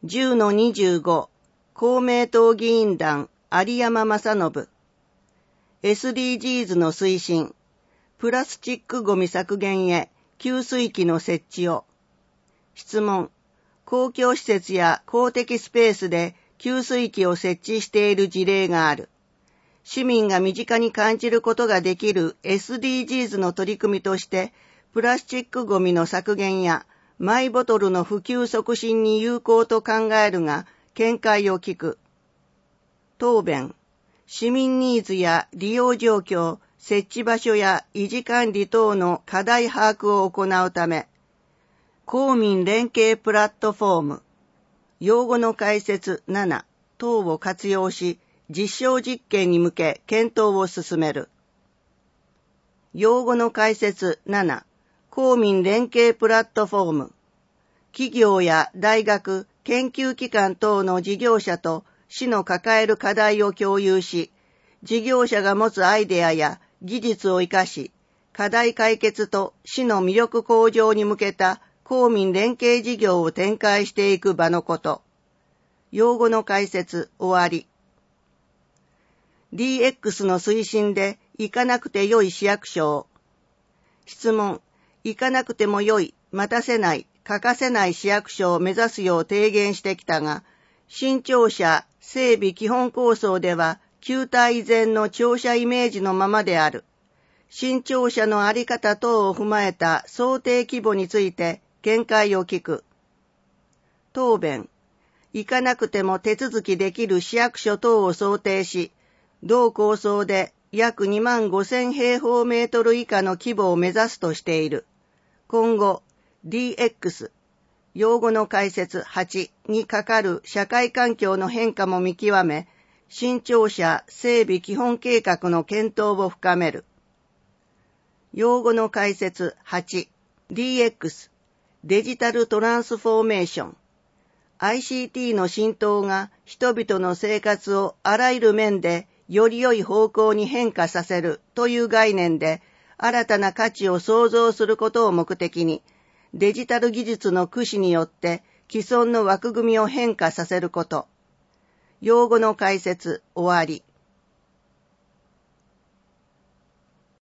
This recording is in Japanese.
10-25公明党議員団有山正信 SDGs の推進プラスチックごみ削減へ給水器の設置を質問公共施設や公的スペースで給水器を設置している事例がある。市民が身近に感じることができる SDGs の取り組みとしてプラスチックごみの削減やマイボトルの普及促進に有効と考えるが、見解を聞く。答弁。市民ニーズや利用状況、設置場所や維持管理等の課題把握を行うため、公民連携プラットフォーム、用語の解説7等を活用し、実証実験に向け検討を進める。用語の解説7公民連携プラットフォーム。企業や大学、研究機関等の事業者と市の抱える課題を共有し、事業者が持つアイデアや技術を生かし、課題解決と市の魅力向上に向けた公民連携事業を展開していく場のこと。用語の解説終わり。DX の推進で行かなくてよい市役所を。質問。行かなくてもよい、待たせない、欠かせない市役所を目指すよう提言してきたが、新庁舎整備基本構想では旧態依然の庁舎イメージのままである。新庁舎のあり方等を踏まえた想定規模について見解を聞く。答弁。行かなくても手続きできる市役所等を想定し、同構想で約25,000平方メートル以下の規模を目指すとしている。今後、DX、用語の解説8にかかる社会環境の変化も見極め、新庁舎整備基本計画の検討を深める。用語の解説8、DX、デジタルトランスフォーメーション。ICT の浸透が人々の生活をあらゆる面でより良い方向に変化させるという概念で、新たな価値を創造することを目的に、デジタル技術の駆使によって既存の枠組みを変化させること。用語の解説終わり。